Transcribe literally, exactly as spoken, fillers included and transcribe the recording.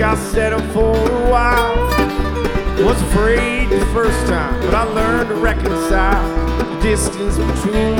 think I settled for a while. Was afraid the first time, but I learned to reconcile the distance between